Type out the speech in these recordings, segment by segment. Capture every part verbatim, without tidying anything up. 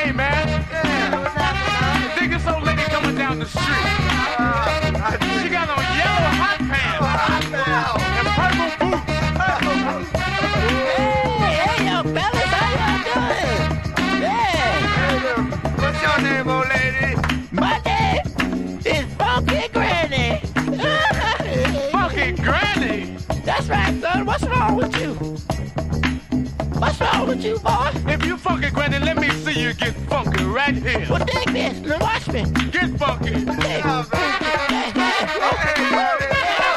Hey, man. Yeah, what's happening? Dig this old lady coming down the street. Uh, She got on yellow hot pants and purple boots. Hey, hey, young fellas, how y'all doing? Yeah, What's your name, old lady? my name is Funky Granny. Fucking granny. That's right, son. What's wrong with you? What's wrong with you, boy? If you fucking granny, let me see you get funky right here. Well, dig this. Now watch me. Get funky. Hey, Oh, man. hey, hey. Hey, buddy.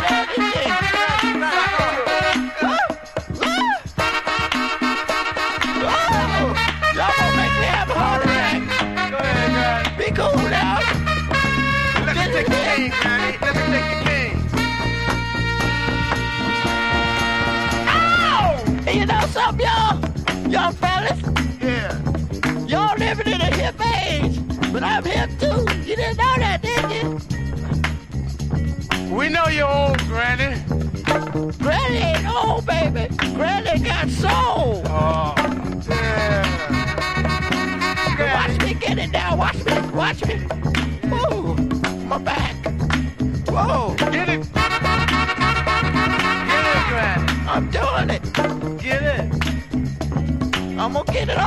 Y'all gonna make me have a heart attack. Go ahead, Granny. Be cool now. Let me take the king, Granny. Let me take the king. Ow! And you know something, y'all? Young fellas, Yeah. y'all living in a hip age. But I'm hip too. You didn't know that, did you? We know you're old, granny. Granny ain't old, baby. Granny got soul. Oh, Yeah. Watch me get it now. Watch me. Watch me. Whoa. My back. Whoa. get it. Get it, Granny. I'm doing it. Get it. I'm gonna get it